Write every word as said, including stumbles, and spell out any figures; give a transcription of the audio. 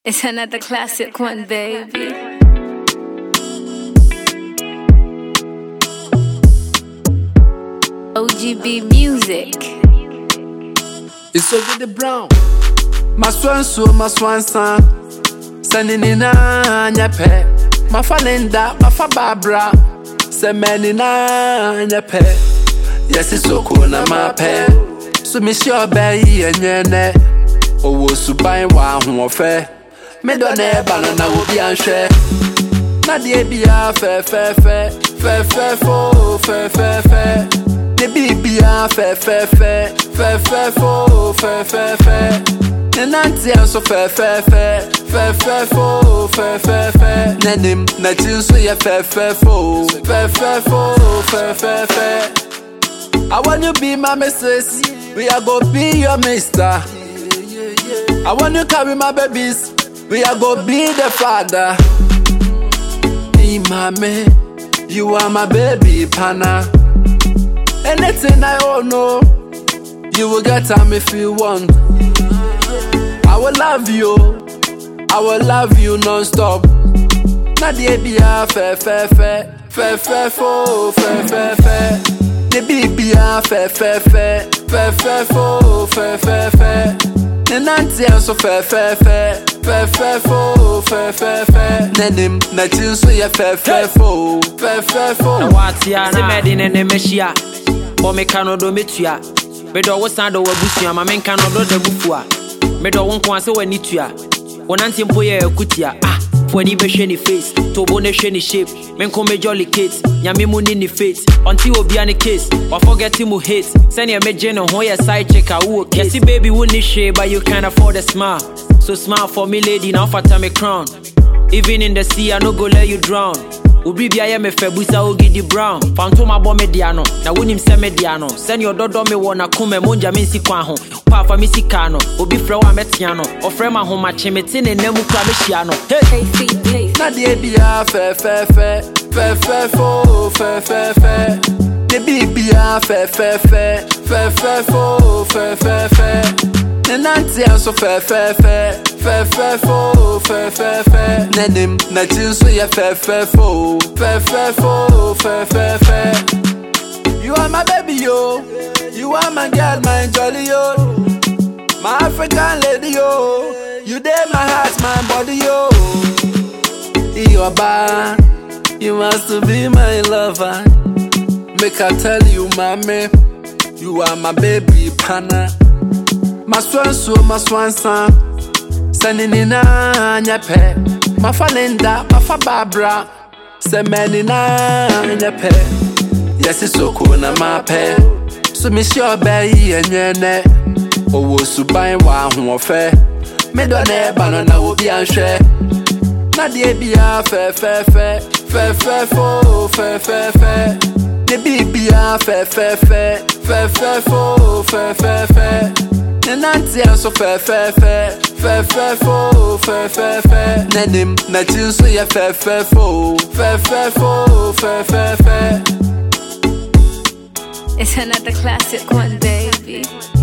It's another classic one, baby. O G B music. It's over the brown. My swan so my swan son. Sending in a nyape. My falenda, my fa Barbara. Semeni na nyape. Yes, it's so cool na my pe. So miss your baby and yene. Oh, was to buy one who fair. Me don't ever na will be unshare. Na die bia fe fe fe fe fe fo fe fe fe. The bibia fe fe fe fe fe fo fe fe fe. The nanti so fe fe fe fe fe fo fe fe fe. Nenim na tinso ye fe fe fo fe fe fo fe fe fe. I want you be my missus. We are go be your mister. I want you carry my babies. We are go be the father. Hey, mommy, you are my baby pana. Anything I all know, you will get time if you want. I will love you, I will love you non-stop. Nadia be a fe fe fe fe fe fo fe fe fe. The baby a fe fe fe fe fe fo fe fe fe. The nanti so fe fe fe fe fe fo fe fe fe. Nenim na tinso ye fe fe fo fe fe fo. Na watia na medi ne ne mehia. O me kano do metua. Me do wo san do wabusua ma me kano do da bufua. Me do won ko ase wani tua. Wonanti mpo ye akutia. Ah, for ni be hwe ni face. To bo ne hwe ni shape. Me nko me jolly kids. Nyame mu ni ni face. Until obi an case. Wa forget him who hate. Send your me no ho your side check a who okay. Yes, baby who ni share but you can't afford a smile. So smile for me lady now fata me crown. Even in the sea I no go let you drown. Ubi bia me febusa ogidi brown. Fanto ma bo me diano. Na wonim se me diano. Send your dodo me wona kuma monja me nsi kwa ho. Pa fa me sika no. Obi frɛ wa metia no. Ofrɛ ma ho ma chemete ne namu kra me hia no. Hey, hey, na die bia fe fe fe fe fe fo fe fe fe. The bibia fe fe fe fe fe fo fe fe fe. The nanti so fe fe fe fe fe fo fe fe fe. Nenim na tinso ye fe fe fo fe fe fo fe fe fe. You are my baby yo, you are my girl, my jolly yo, my African lady yo. You dey my heart, my body yo. You are bad, you must be my lover. Make I tell you, mommy, you are my baby pana. My swan so, my swan son. Sending in a nyape. My falenda, my fa Barbara. Semeni na nyape. Yes, it's so cool na my pe. So miss your baby and yene. Oh, was to buy one who fair. Me don't ever know na will be unshare. Na die bia fe fe fe fe fe fo fe fe fe. The baby a fe fe fe fe fe fo fe fe fe. The nanti so fe fe fe fe fe fo fe fe fe. Nenim na tinso ye fe fe fo fe fe fo fe fe fe. It's another classic one, baby.